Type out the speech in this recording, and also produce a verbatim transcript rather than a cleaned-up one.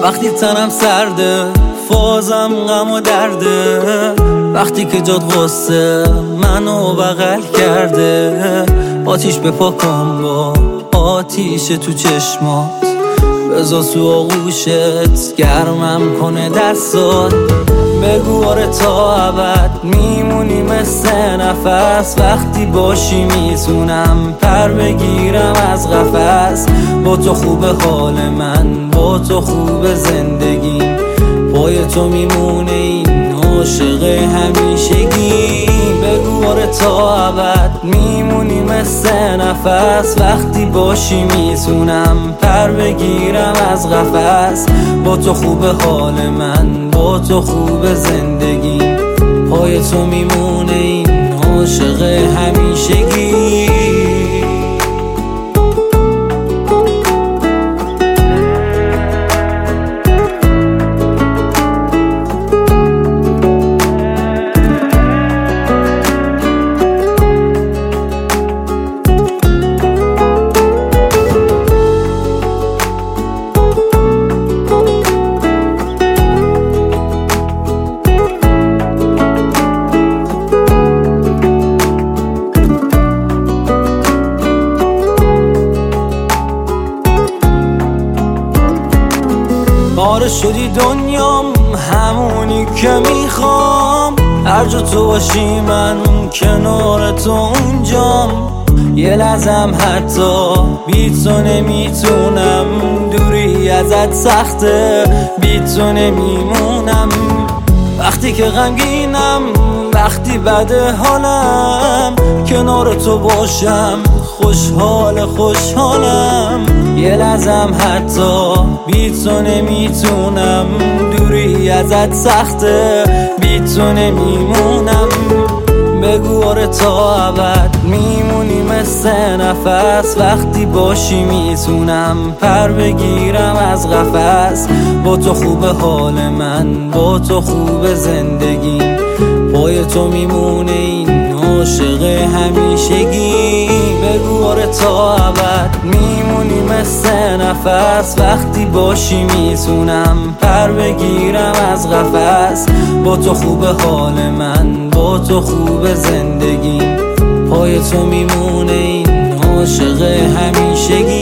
وقتی تنم سرده فازم غم و درده، وقتی که جاد غصه منو بغل کرده. آتیش بپاکم با آتیش تو چشمات، بذار تو آغوشت گرمم کنه دستات. بگو آره تا ابد میمونی مثل نفس، وقتی باشی میتونم پر بگیرم از قفس. با تو خوب حال من، با تو خوب زندگیم، پای تو میمونه این عاشق همیشگی. بگو آره تا ابد میمونی مثل نفس، وقتی باشی میتونم پر بگیرم از قفس. با تو خوب حال من، با تو خوب زندگی، پای تو میمونه این عاشق همیشگی. آره شدی دنیام، همونی که میخوام. هر جا تو باشی من کنار تو اونجام. یه لحظم حتی بی تو نمیتونم، دوری ازت سخته بی تو نمیمونم. وقتی که غمگینم، وقتی بده حالم، کنار تو باشم خوشحال خوشحالم. یه لحظم حتی بی تو نمیتونم، دوری ازت سخته بی تو نمیمونم. بگو آره تا ابد میمونی مثل نفس، وقتی باشی میتونم پر بگیرم از قفس. با تو خوب حال من، با تو خوب زندگیم، پای تو میمونه این عاشق همیشگی. بگو آره تا ابد میمونی مثل نفس، وقتی باشی میتونم پر بگیرم از قفس. با تو خوب حال من، با تو خوب زندگی، پای تو میمونه این عاشق همیشگی.